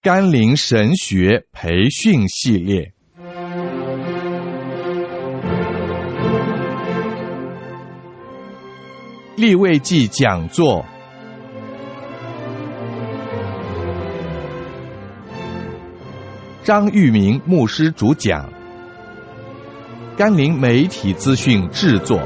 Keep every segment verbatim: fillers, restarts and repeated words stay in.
甘霖神学培训系列。利未记讲座，张玉明牧师主讲，甘霖媒体资讯制作。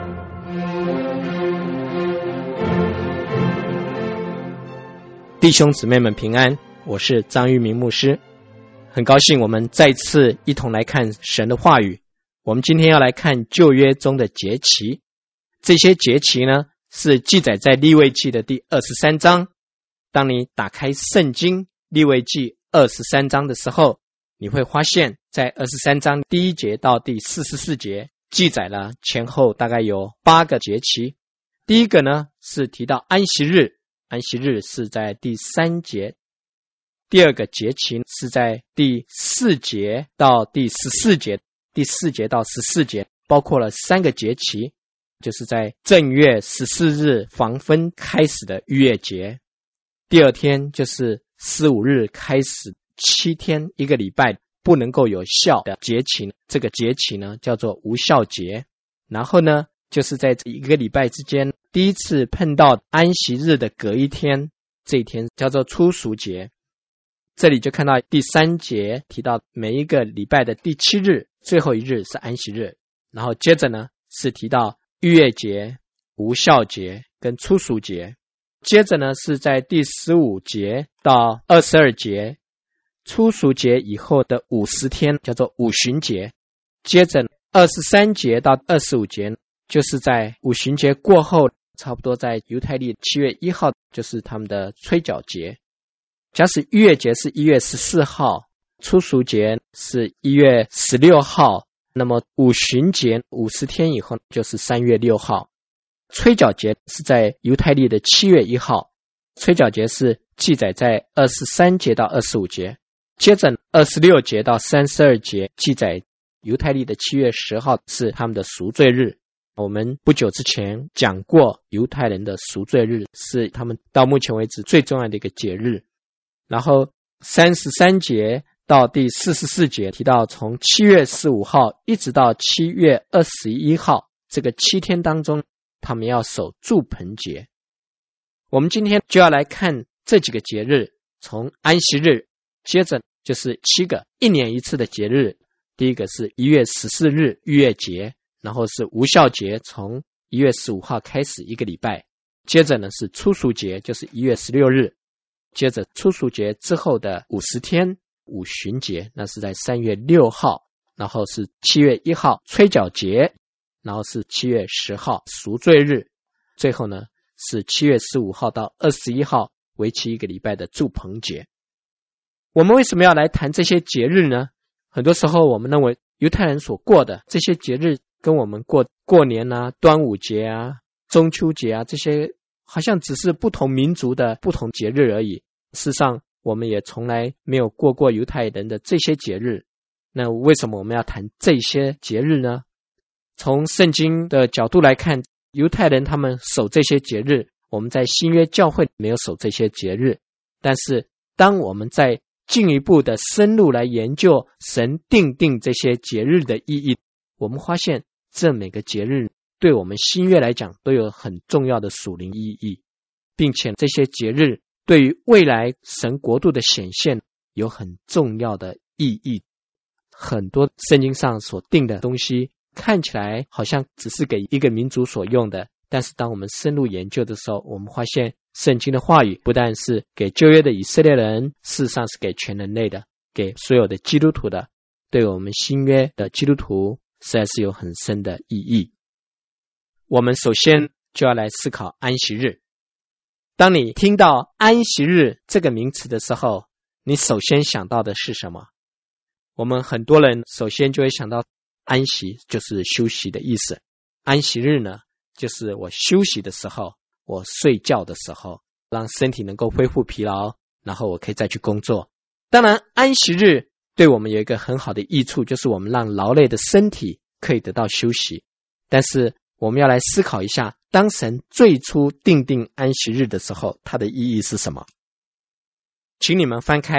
弟兄姊妹们平安，我是张玉明牧师，很高兴我们再次一同来看神的话语。我们今天要来看旧约中的节期，这些节期呢是记载在利未记的第二十三章。当你打开圣经利未记二十三章的时候，你会发现在二十三章第一节到第四十四节记载了前后大概有八个节期。第一个呢是提到安息日，安息日是在第三节。第二个节期是在第四节到第十四节，第四节到十四节包括了三个节期，就是在正月十四日黄昏开始的逾越节，第二天就是十五日开始七天一个礼拜不能够有效的节期，这个节期呢叫做无效节。然后呢就是在这一个礼拜之间第一次碰到安息日的隔一天，这一天叫做初熟节。这里就看到第三节提到每一个礼拜的第七日最后一日是安息日，然后接着呢是提到逾越节、无效节跟初熟节。接着呢是在第十五节到二十二节，初熟节以后的五十天叫做五旬节。接着二十三节到二十五节就是在五旬节过后，差不多在犹太历七月一号就是他们的吹角节。假使逾越节是一月十四号，初熟节是一月十六号，那么五旬节五十天以后就是三月六号。吹角节是在犹太历的七月一号，吹角节是记载在二十三节到二十五节。接着二十六节到三十二节记载犹太历的七月十号是他们的赎罪日。我们不久之前讲过犹太人的赎罪日是他们到目前为止最重要的一个节日。然后三十三节到第四十四节提到从七月十五号一直到七月二十一号，这个七天当中他们要守住棚节。我们今天就要来看这几个节日，从安息日，接着就是七个一年一次的节日。第一个是一月十四日逾越节，然后是无效节，从一月十五号开始一个礼拜。接着呢是初熟节，就是一月十六日。接着初熟节之后的五十天五旬节，那是在三月六号。然后是七月一号吹角节，然后是七月十号赎罪日，最后呢是七月十五号到二十一号为期一个礼拜的住棚节。我们为什么要来谈这些节日呢？很多时候我们认为犹太人所过的这些节日跟我们过过年啊、端午节啊、中秋节啊，这些好像只是不同民族的不同节日而已。事实上我们也从来没有过过犹太人的这些节日。那为什么我们要谈这些节日呢？从圣经的角度来看，犹太人他们守这些节日，我们在新约教会没有守这些节日。但是当我们在进一步的深入来研究神定定这些节日的意义，我们发现这每个节日对我们新约来讲都有很重要的属灵意义，并且这些节日对于未来神国度的显现有很重要的意义。很多圣经上所定的东西看起来好像只是给一个民族所用的，但是当我们深入研究的时候，我们发现圣经的话语不但是给旧约的以色列人，事实上是给全人类的，给所有的基督徒的，对我们新约的基督徒实在是有很深的意义。我们首先就要来思考安息日。当你听到安息日这个名词的时候，你首先想到的是什么？我们很多人首先就会想到安息就是休息的意思。安息日呢，就是我休息的时候，我睡觉的时候，让身体能够恢复疲劳，然后我可以再去工作。当然安息日对我们有一个很好的益处，就是我们让劳累的身体可以得到休息。但是我们要来思考一下，当神最初定定安息日的时候，它的意义是什么？请你们翻开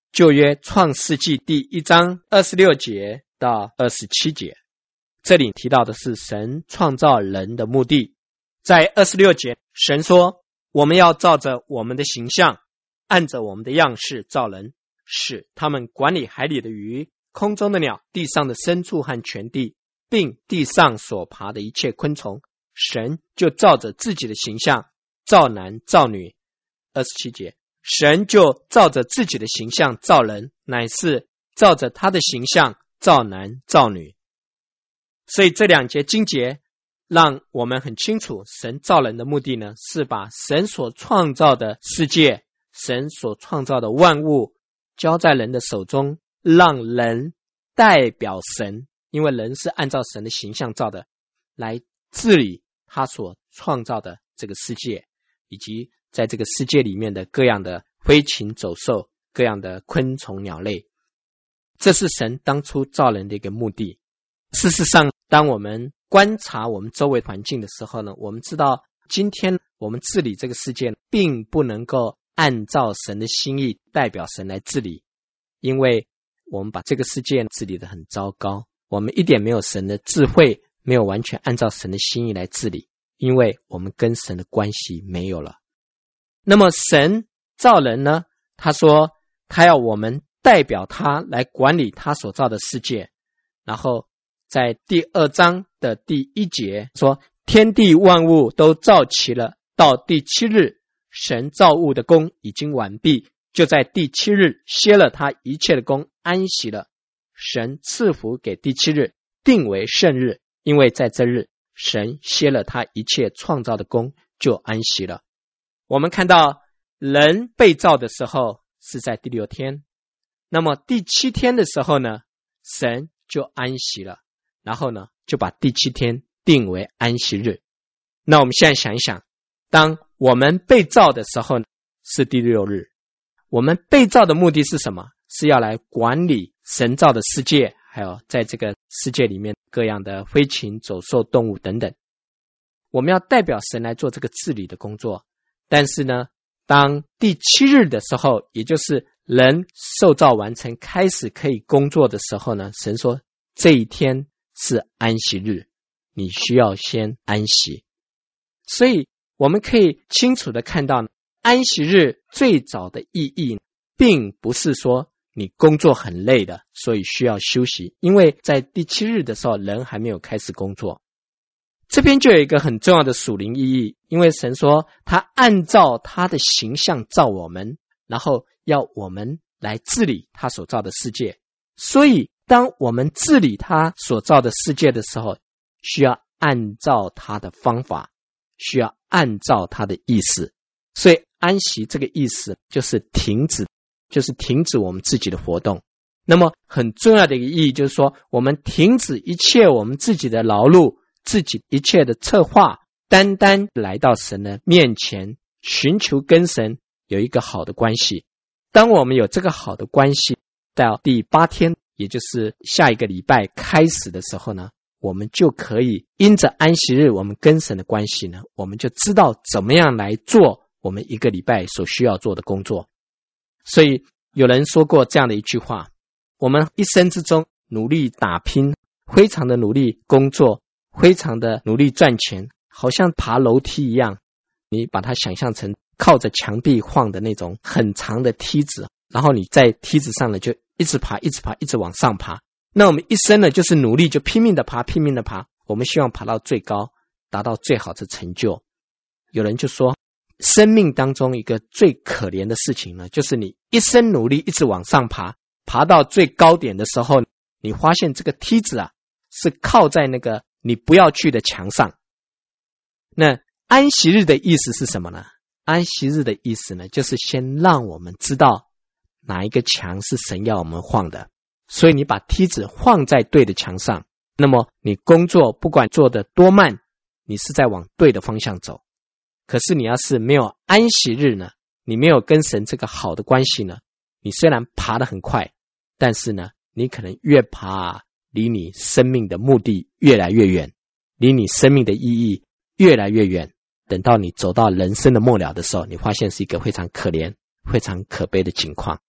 旧约创世纪第一章二十六节到二十七节，这里提到的是神创造人的目的。在二十六节，神说，我们要照着我们的形象，按着我们的样式造人，使他们管理海里的鱼，空中的鸟，地上的牲畜和全地，并地上所爬的一切昆虫。神就照着自己的形象造男造女。二十七节，神就照着自己的形象造人，乃是照着他的形象造男造女。所以这两节经节让我们很清楚，神造人的目的呢，是把神所创造的世界，神所创造的万物交在人的手中，让人代表神，因为人是按照神的形象造的，来治理他所创造的这个世界，以及在这个世界里面的各样的飞禽走兽，各样的昆虫鸟类。这是神当初造人的一个目的。事实上，当我们观察我们周围环境的时候呢，我们知道今天我们治理这个世界并不能够按照神的心意代表神来治理，因为我们把这个世界治理得很糟糕，我们一点没有神的智慧，没有完全按照神的心意来治理，因为我们跟神的关系没有了。那么神造人呢，他说他要我们代表他来管理他所造的世界。然后在第二章的第一节说，天地万物都造齐了，到第七日神造物的工已经完毕，就在第七日歇了他一切的工，安息了。神赐福给第七日，定为圣日，因为在这日神歇了他一切创造的工，就安息了。我们看到人被造的时候是在第六天，那么第七天的时候呢，神就安息了，然后呢就把第七天定为安息日。那我们现在想一想，当我们被造的时候是第六日，我们被造的目的是什么？是要来管理神造的世界，还有在这个世界里面各样的飞禽走兽动物等等，我们要代表神来做这个治理的工作。但是呢，当第七日的时候，也就是人受造完成开始可以工作的时候呢，神说这一天是安息日，你需要先安息。所以我们可以清楚的看到，安息日最早的意义并不是说你工作很累的，所以需要休息，因为在第七日的时候人还没有开始工作。这边就有一个很重要的属灵意义，因为神说他按照他的形象造我们，然后要我们来治理他所造的世界。所以当我们治理他所造的世界的时候，需要按照他的方法，需要按照他的意思。所以安息这个意思就是停止，就是停止我们自己的活动。那么很重要的一个意义就是说，我们停止一切我们自己的劳碌，自己一切的策划，单单来到神的面前，寻求跟神有一个好的关系。当我们有这个好的关系，到第八天，也就是下一个礼拜开始的时候呢，我们就可以因着安息日我们跟神的关系呢，我们就知道怎么样来做我们一个礼拜所需要做的工作。所以有人说过这样的一句话，我们一生之中努力打拼，非常的努力工作，非常的努力赚钱，好像爬楼梯一样，你把它想象成靠着墙壁晃的那种很长的梯子，然后你在梯子上呢就一直爬一直爬一直往上爬。那我们一生呢就是努力，就拼命的爬拼命的爬，我们希望爬到最高，达到最好的成就。有人就说，生命当中一个最可怜的事情呢，就是你一生努力一直往上爬，爬到最高点的时候，你发现这个梯子啊是靠在那个你不要去的墙上。那安息日的意思是什么呢？安息日的意思呢，就是先让我们知道哪一个墙是神要我们晃的，所以你把梯子晃在对的墙上，那么你工作不管做得多慢，你是在往对的方向走。可是你要是没有安息日呢，你没有跟神这个好的关系呢，你虽然爬得很快，但是呢，你可能越爬离你生命的目的越来越远，离你生命的意义越来越远。等到你走到人生的末了的时候，你发现是一个非常可怜非常可悲的情况。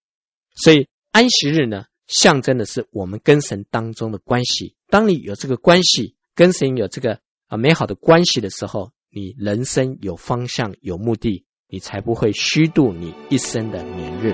所以安息日呢，象征的是我们跟神当中的关系。当你有这个关系，跟神有这个啊美好的关系的时候，你人生有方向有目的，你才不会虚度你一生的年日。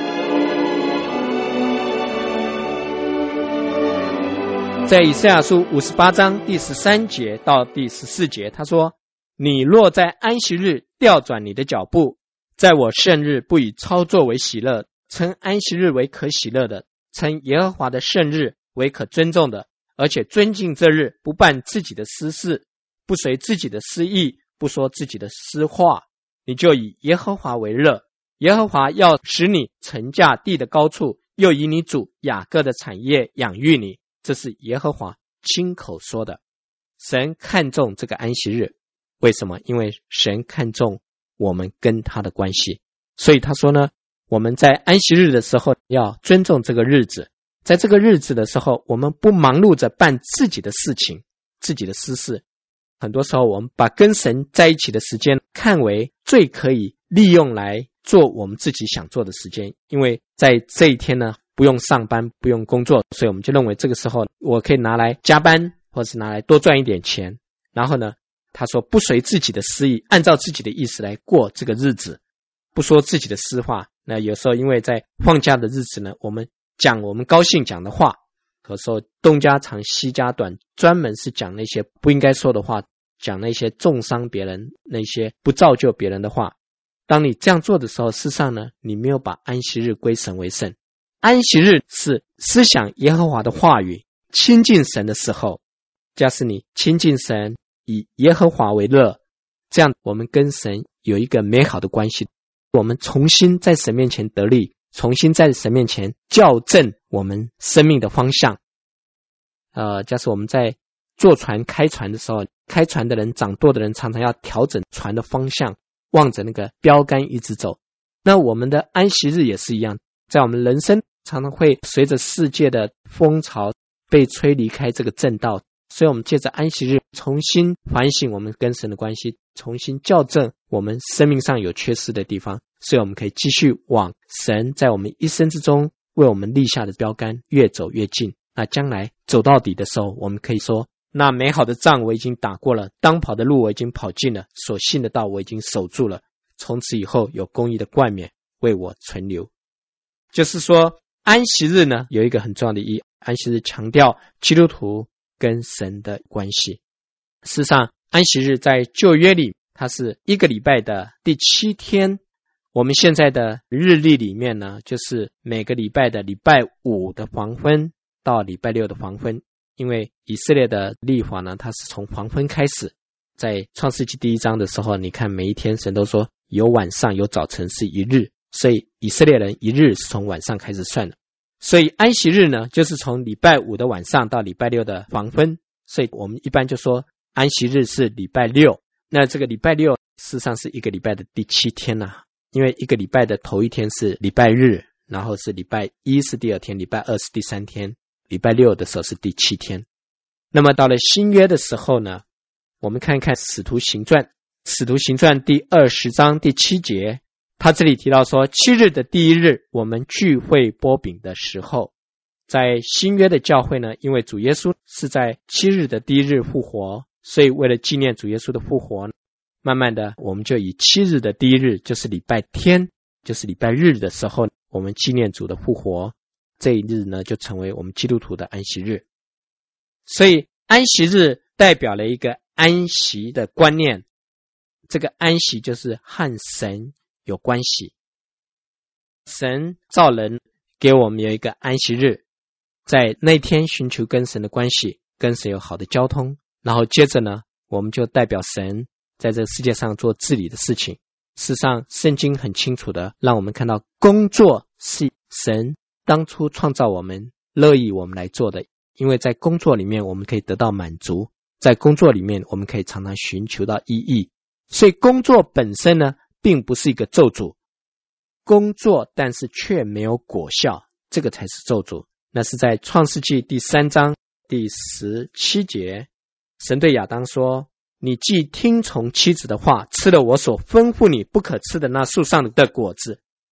在以赛亚书五十八章第十三节到第十四节，他说，你若在安息日调转你的脚步，在我圣日不以操作为喜乐，称安息日为可喜乐的，称耶和华的圣日为可尊重的，而且尊敬这日，不办自己的私事，不随自己的私意，不说自己的私话，你就以耶和华为乐。耶和华要使你乘驾地的高处，又以你主雅各的产业养育你，这是耶和华亲口说的。神看重这个安息日，为什么？因为神看重我们跟他的关系，所以他说呢，我们在安息日的时候要尊重这个日子。在这个日子的时候，我们不忙碌着办自己的事情，自己的私事。很多时候我们把跟神在一起的时间看为最可以利用来做我们自己想做的时间，因为在这一天呢，不用上班，不用工作，所以我们就认为这个时候我可以拿来加班，或是拿来多赚一点钱。然后呢，他说不随自己的私意，按照自己的意思来过这个日子，不说自己的私话。那有时候因为在放假的日子呢，我们讲我们高兴讲的话，有时候东家长西家短，专门是讲那些不应该说的话，讲那些重伤别人，那些不造就别人的话。当你这样做的时候，事实上呢，你没有把安息日归神为圣。安息日是思想耶和华的话语，亲近神的时候。假使你亲近神，以耶和华为乐，这样我们跟神有一个美好的关系，我们重新在神面前得力，重新在神面前校正我们生命的方向。呃，假使我们在坐船开船的时候，开船的人掌舵的人常常要调整船的方向，望着那个标杆一直走。那我们的安息日也是一样，在我们人生常常会随着世界的风潮被吹离开这个正道，所以我们借着安息日重新反省我们跟神的关系，重新校正我们生命上有缺失的地方，所以我们可以继续往神在我们一生之中为我们立下的标杆越走越近。那将来走到底的时候，我们可以说，那美好的仗我已经打过了，当跑的路我已经跑尽了，所信的道我已经守住了，从此以后有公义的冠冕为我存留。就是说安息日呢有一个很重要的意义，安息日强调基督徒跟神的关系。事实上安息日在旧约里它是一个礼拜的第七天，我们现在的日历里面呢，就是每个礼拜的礼拜五的黄昏到礼拜六的黄昏。因为以色列的历法呢，它是从黄昏开始，在创世纪第一章的时候，你看每一天神都说有晚上有早晨是一日，所以以色列人一日是从晚上开始算的。所以安息日呢，就是从礼拜五的晚上到礼拜六的黄昏，所以我们一般就说安息日是礼拜六。那这个礼拜六事实上是一个礼拜的第七天啊，因为一个礼拜的头一天是礼拜日，然后是礼拜一是第二天，礼拜二是第三天，礼拜六的时候是第七天。那么到了新约的时候呢，我们看一看使徒行传，使徒行传第二十章第七节，他这里提到说，七日的第一日我们聚会擘饼的时候。在新约的教会呢，因为主耶稣是在七日的第一日复活，所以为了纪念主耶稣的复活，慢慢的我们就以七日的第一日，就是礼拜天，就是礼拜日的时候，我们纪念主的复活，这一日呢就成为我们基督徒的安息日。所以安息日代表了一个安息的观念，这个安息就是和神有关系。神造人给我们有一个安息日，在那天寻求跟神的关系，跟神有好的交通，然后接着呢，我们就代表神在这个世界上做治理的事情。事实上圣经很清楚的让我们看到，工作是神当初创造我们，乐意我们来做的，因为在工作里面我们可以得到满足，在工作里面我们可以常常寻求到意义。所以工作本身呢并不是一个咒诅，工作但是却没有果效，这个才是咒诅。那是在创世纪第三章第十七节，神对亚当说，你既听从妻子的话，吃了我所吩咐你不可吃的那树上的果子，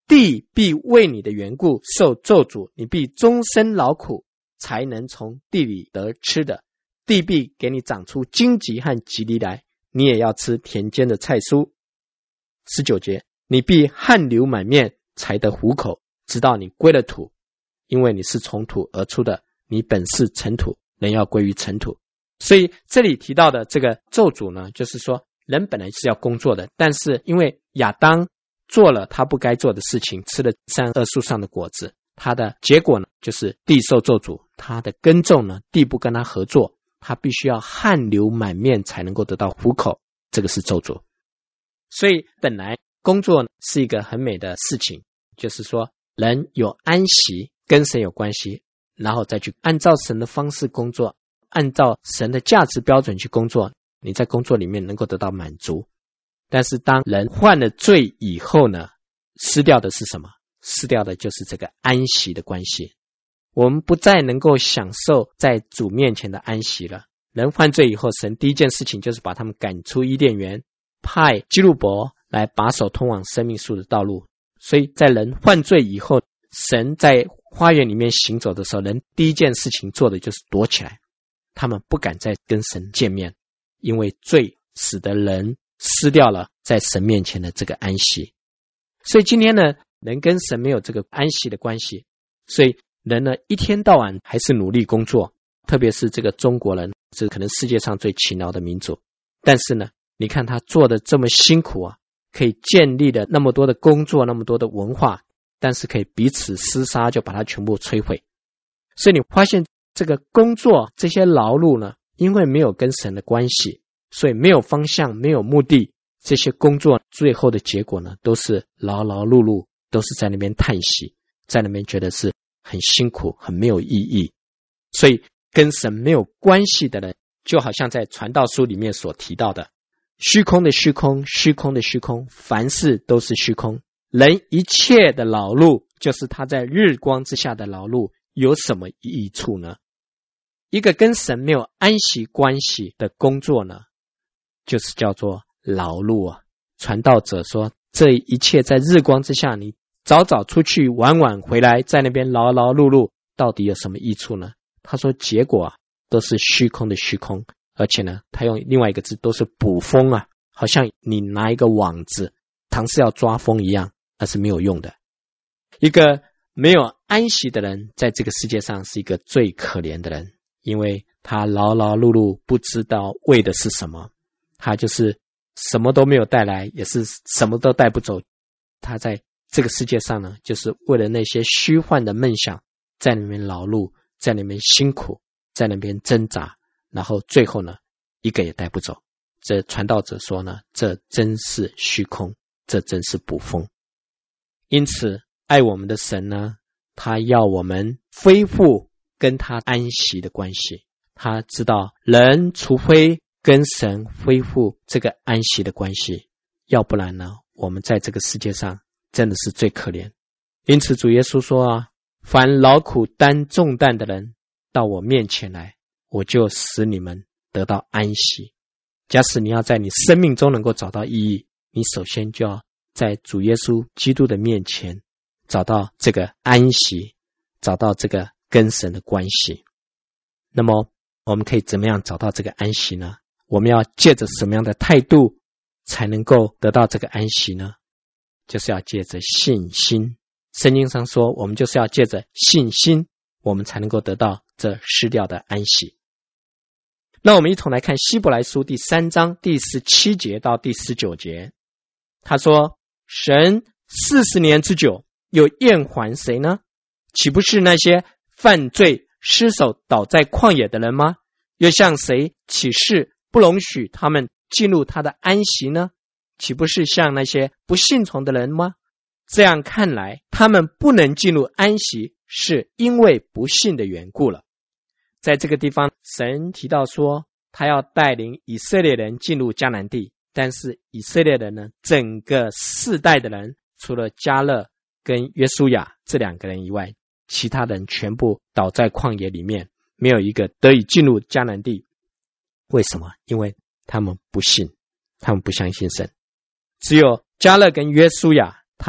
地必为你的缘故受咒诅，你必终身劳苦，才能从地里得吃的。地必给你长出荆棘和棘藜来，你也要吃田间的菜蔬。十九节，你必汗流满面，才得糊口，直到你归了土，因为你是从土而出的，你本是尘土，人要归于尘土。所以这里提到的这个咒诅呢，就是说人本来是要工作的，但是因为亚当做了他不该做的事情，吃了善恶树上的果子，他的结果呢，就是地受咒诅，他的耕种呢，地不跟他合作，他必须要汗流满面才能够得到糊口，这个是咒诅。所以本来工作是一个很美的事情，就是说人有安息，跟神有关系，然后再去按照神的方式工作，按照神的价值标准去工作，你在工作里面能够得到满足。但是当人犯了罪以后呢，失掉的是什么？失掉的就是这个安息的关系。我们不再能够享受在主面前的安息了。人犯罪以后，神第一件事情就是把他们赶出伊甸园，派基路伯来把守通往生命树的道路。所以在人犯罪以后，神在花园里面行走的时候，人第一件事情做的就是躲起来，他们不敢再跟神见面，因为罪使得人失掉了在神面前的这个安息。所以今天呢，人跟神没有这个安息的关系，所以人呢一天到晚还是努力工作，特别是这个中国人是可能世界上最勤劳的民族，但是呢你看他做的这么辛苦啊，可以建立了那么多的工作，那么多的文化，但是可以彼此厮杀，就把它全部摧毁。所以你发现这个工作这些劳碌呢，因为没有跟神的关系，所以没有方向，没有目的，这些工作最后的结果呢，都是劳劳碌碌，都是在那边叹息，在那边觉得是很辛苦，很没有意义。所以跟神没有关系的人，就好像在传道书里面所提到的，虚空的虚空，虚空的虚空，凡事都是虚空。人一切的劳碌，就是他在日光之下的劳碌，有什么益处呢？一个跟神没有安息关系的工作呢，就是叫做劳碌啊。传道者说，这一切在日光之下，你早早出去，晚晚回来，在那边劳劳碌碌，到底有什么益处呢？他说结果啊，都是虚空的虚空，而且呢，他用另外一个字，都是捕风啊，好像你拿一个网子，尝试要抓风一样，那是没有用的。一个没有安息的人，在这个世界上是一个最可怜的人，因为他劳劳碌碌，不知道为的是什么，他就是什么都没有带来，也是什么都带不走。他在这个世界上呢，就是为了那些虚幻的梦想，在那边劳碌，在那边辛苦，在那边挣扎，然后最后呢，一个也带不走。这传道者说呢，这真是虚空，这真是捕风。因此爱我们的神呢，他要我们恢复跟他安息的关系。他知道人除非跟神恢复这个安息的关系，要不然呢，我们在这个世界上真的是最可怜。因此主耶稣说啊，凡劳苦担重担的人到我面前来，我就使你们得到安息。假使你要在你生命中能够找到意义，你首先就要在主耶稣基督的面前找到这个安息，找到这个跟神的关系。那么我们可以怎么样找到这个安息呢？我们要借着什么样的态度才能够得到这个安息呢？就是要借着信心。圣经上说，我们就是要借着信心，我们才能够得到这失掉的安息。那我们一同来看希伯来书第三章第十七节到第十九节。他说，神四十年之久，又厌还谁呢？岂不是那些犯罪失手倒在旷野的人吗？又向谁起誓不容许他们进入他的安息呢？岂不是像那些不信从的人吗？这样看来，他们不能进入安息，是因为不信的缘故了。在这个地方，神提到说，他要带领以色列人进入迦南地，但是以色列人呢，整个世代的人，除了迦勒跟约书亚这两个人以外，其他人全部倒在旷野里面，没有一个得以进入迦南地。为什么？因为他们不信，他们不相信神。只有迦勒跟约书亚，他们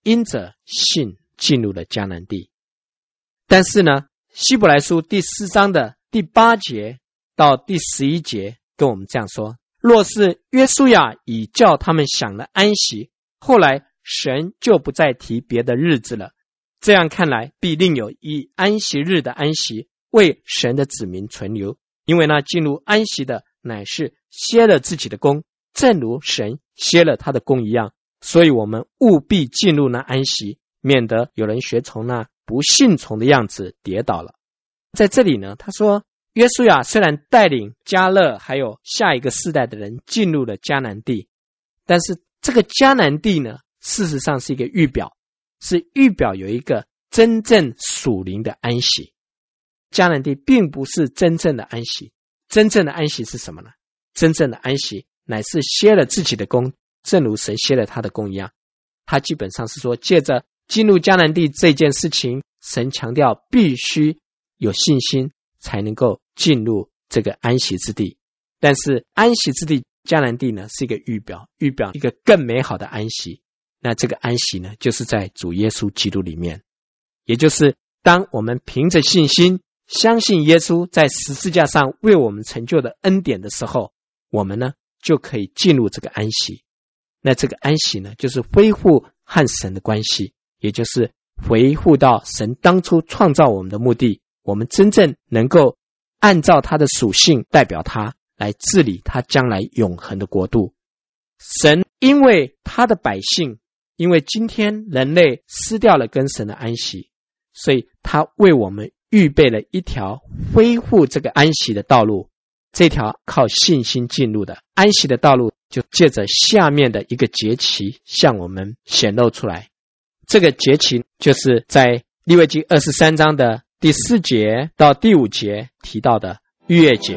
因着信进入了迦南地。但是呢，希伯来书第四章的第八节到第十一节跟我们这样说：若是约书亚已叫他们享了安息，后来神就不再提别的日子了，这样看来，必另有以安息日的安息为神的子民存留，因为那进入安息的乃是歇了自己的工，正如神歇了他的工一样。所以我们务必进入那安息，免得有人学从那不信从的样子跌倒了。在这里呢，他说约书亚虽然带领迦勒还有下一个世代的人进入了迦南地，但是这个迦南地呢，事实上是一个预表，是预表有一个真正属灵的安息。迦南地并不是真正的安息，真正的安息是什么呢？真正的安息乃是歇了自己的工，正如神歇了他的工一样。他基本上是说，借着进入迦南地这件事情，神强调必须有信心才能够进入这个安息之地。但是安息之地迦南地呢，是一个预表，预表一个更美好的安息。那这个安息呢，就是在主耶稣基督里面，也就是当我们凭着信心相信耶稣在十字架上为我们成就的恩典的时候，我们呢就可以进入这个安息。那这个安息呢，就是恢复和神的关系，也就是恢复到神当初创造我们的目的，我们真正能够按照他的属性代表他来治理他将来永恒的国度。神因为他的百姓，因为今天人类失掉了跟神的安息，所以他为我们预备了一条恢复这个安息的道路。这条靠信心进入的安息的道路，就借着下面的一个节期向我们显露出来。这个节期就是在利未记二十三章的第四节到第五节提到的逾越节。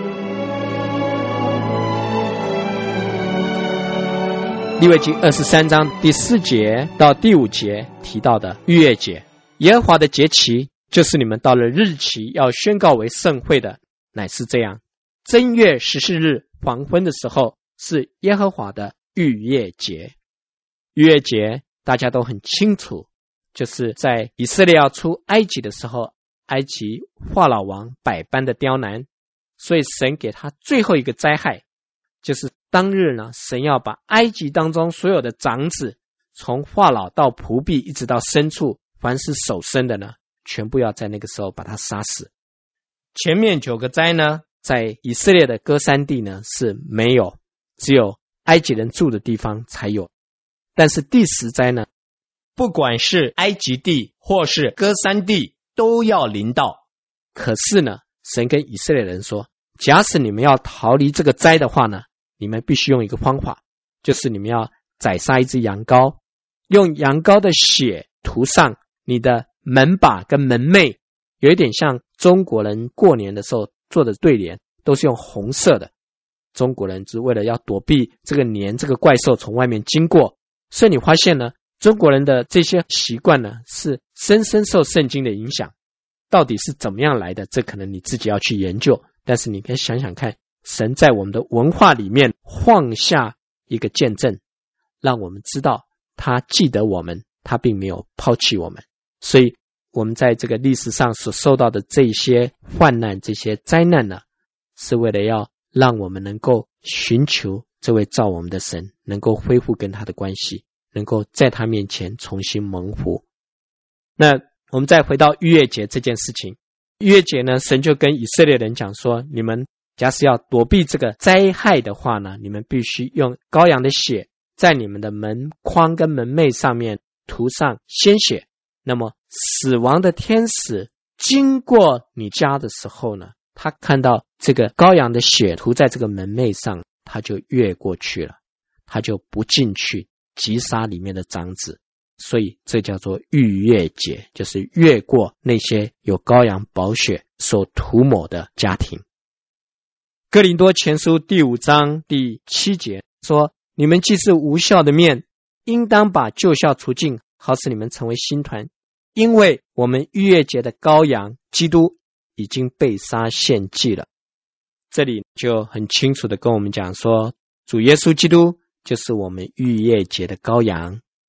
利未记二十三章第四节到第五节提到的逾越节，耶和华的节期就是你们到了日期要宣告为圣会的，乃是这样：正月十四日黄昏的时候是耶和华的逾越节。逾越节大家都很清楚，就是在以色列要出埃及的时候，埃及法老王百般的刁难，所以神给他最后一个灾害，就是当日呢，神要把埃及当中所有的长子，从法老到仆婢一直到牲畜，凡是首生的呢，全部要在那个时候把他杀死。前面九个灾呢，在以色列的歌珊地呢是没有，只有埃及人住的地方才有。但是第十灾呢，不管是埃及地或是歌珊地都要临到。可是呢，神跟以色列人说，假使你们要逃离这个灾的话呢，你们必须用一个方法，就是你们要宰杀一只羊羔，用羊羔的血涂上你的门把跟门楣，有一点像中国人过年的时候做的对联，都是用红色的。中国人是为了要躲避这个年这个怪兽从外面经过，所以你发现呢，中国人的这些习惯呢，是深深受圣经的影响。到底是怎么样来的，这可能你自己要去研究，但是你可以想想看，神在我们的文化里面放下一个见证，让我们知道他记得我们，他并没有抛弃我们。所以我们在这个历史上所受到的这些患难这些灾难呢，是为了要让我们能够寻求这位造我们的神，能够恢复跟他的关系，能够在他面前重新蒙福。那我们再回到逾越节这件事情，逾越节呢，神就跟以色列人讲说，你们假使要躲避这个灾害的话呢，你们必须用羔羊的血在你们的门框跟门楣上面涂上鲜血，那么死亡的天使经过你家的时候呢，他看到这个羔羊的血涂在这个门楣上，他就越过去了，他就不进去击杀里面的长子。所以这叫做逾越节，就是越过那些有羔羊宝血所涂抹的家庭。哥林多前书第五章第七节说，你们既是无酵的面，应当把旧酵除尽，好使你们成为新团，因为我们逾越节的羔羊基督已经被杀献祭了。这里就很清楚的跟我们讲说，主耶稣基督就是我们逾越节的羔羊。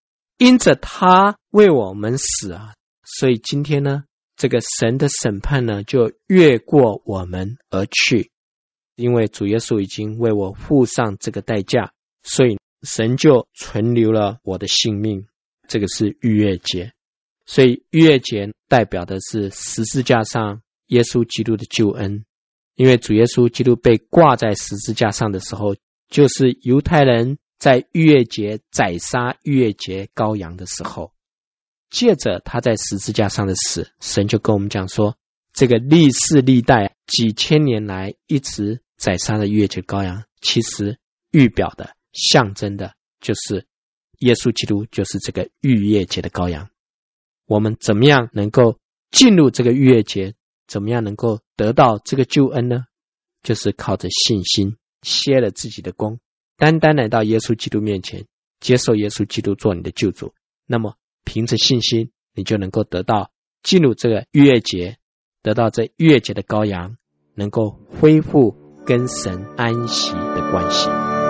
因着他为我们死啊，所以今天呢，这个神的审判呢就越过我们而去。因为主耶稣已经为我付上这个代价，所以神就存留了我的性命。这个是逾越节。所以逾越节代表的是十字架上耶稣基督的救恩。因为主耶稣基督被挂在十字架上的时候，就是犹太人在逾越节宰杀逾越节羔羊的时候，借着他在十字架上的死，神就跟我们讲说，这个历世历代几千年来一直宰杀的逾越节羔羊，其实预表的象征的就是耶稣基督，就是这个逾越节的羔羊。我们怎么样能够进入这个逾越节，怎么样能够得到这个救恩呢？就是靠着信心歇了自己的功，单单来到耶稣基督面前，接受耶稣基督做你的救主。那么凭着信心，你就能够得到进入这个逾越节，得到这逾越节的羔羊，能够恢复跟神安息的关系。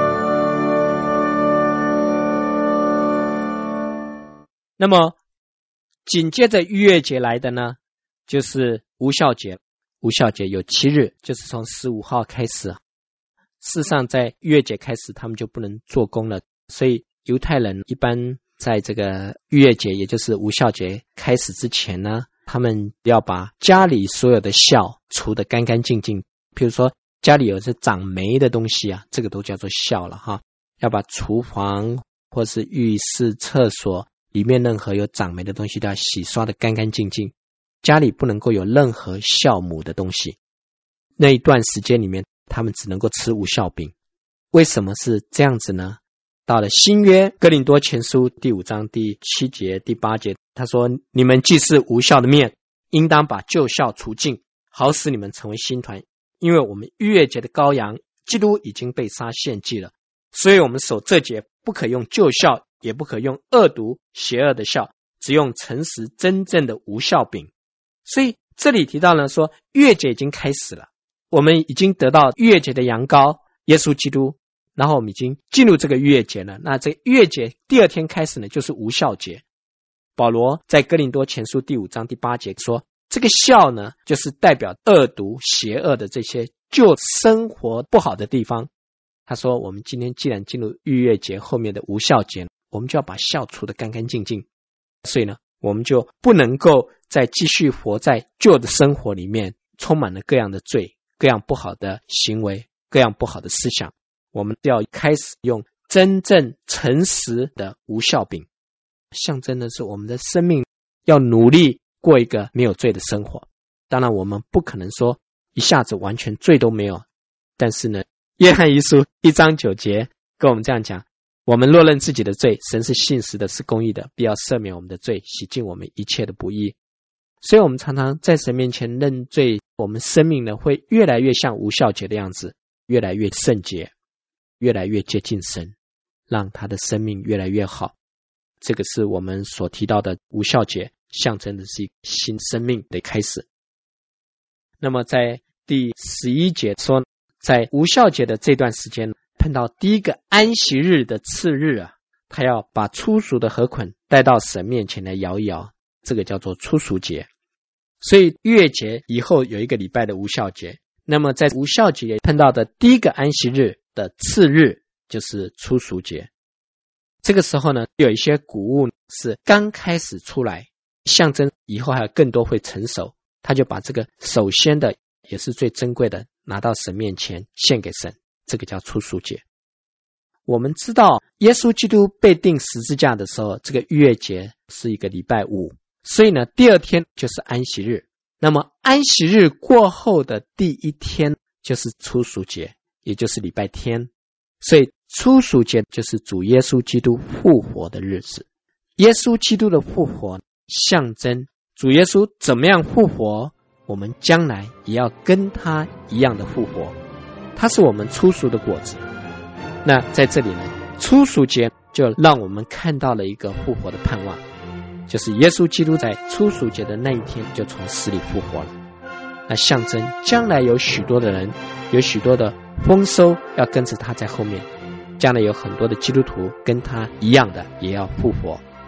那么紧接着逾越节来的呢，就是无酵节。无酵节有七日，就是从十五号开始。事实上在逾越节开始他们就不能做工了，所以犹太人一般在这个逾越节，也就是无酵节开始之前呢，他们要把家里所有的酵除得干干净净。譬如说家里有些长霉的东西啊，这个都叫做酵了哈。要把厨房或是浴室、厕所里面任何有长霉的东西都要洗刷得干干净净，家里不能够有任何酵母的东西。那一段时间里面，他们只能够吃无酵饼。为什么是这样子呢？到了新约哥林多前书第五章第七节第八节，他说，你们既是无酵的面，应当把旧酵除尽，好使你们成为新团。因为我们逾越节的羔羊基督已经被杀献祭了，所以我们守这节不可用旧酵，也不可用恶毒邪恶的酵，只用诚实真正的无酵饼。所以这里提到了说，逾越节已经开始了，我们已经得到逾越节的羊羔耶稣基督，然后我们已经进入这个逾越节了。那这个逾越节第二天开始呢，就是无酵节。保罗在哥林多前书第五章第八节说，这个酵呢，就是代表恶毒邪恶的这些就生活不好的地方。他说，我们今天既然进入逾越节后面的无酵节，我们就要把酵除得干干净净。所以呢，我们就不能够再继续活在旧的生活里面，充满了各样的罪，各样不好的行为，各样不好的思想。我们要开始用真正诚实的无酵饼，象征的是我们的生命要努力过一个没有罪的生活。当然我们不可能说一下子完全罪都没有，但是呢，约翰一书一章九节跟我们这样讲，我们若认自己的罪，神是信实的，是公义的，必要赦免我们的罪，洗净我们一切的不义。所以我们常常在神面前认罪，我们生命呢会越来越像无酵节的样子，越来越圣洁，越来越接近神，让他的生命越来越好。这个是我们所提到的无酵节，象征的是一个新生命的开始。那么在第十一节说，在无酵节的这段时间，碰到第一个安息日的次日啊，他要把初熟的禾捆带到神面前来摇一摇，这个叫做初熟节。所以逾越节以后有一个礼拜的无酵节，那么在无酵节碰到的第一个安息日的次日就是初熟节。这个时候呢，有一些谷物是刚开始出来，象征以后还有更多会成熟，他就把这个首先的也是最珍贵的拿到神面前献给神，这个叫初熟节。我们知道耶稣基督被钉十字架的时候，这个逾越节是一个礼拜五，所以呢第二天就是安息日。那么安息日过后的第一天就是初熟节，也就是礼拜天。所以初熟节就是主耶稣基督复活的日子。耶稣基督的复活象征主耶稣怎么样复活，我们将来也要跟他一样的复活。他是我们初熟的果子。那在这里呢，初熟节就让我们看到了一个复活的盼望，就是耶稣基督在初熟节的那一天就从死里复活了。那象征将来有许多的人，有许多的丰收要跟着他在后面，将来有很多的基督徒跟他一样的也要复活，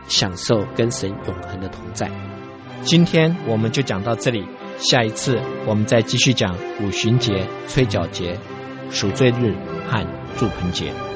享受跟神永恒的同在。今天我们就讲到这里，下一次我们再继续讲五旬节、吹角节、赎罪日和住棚节。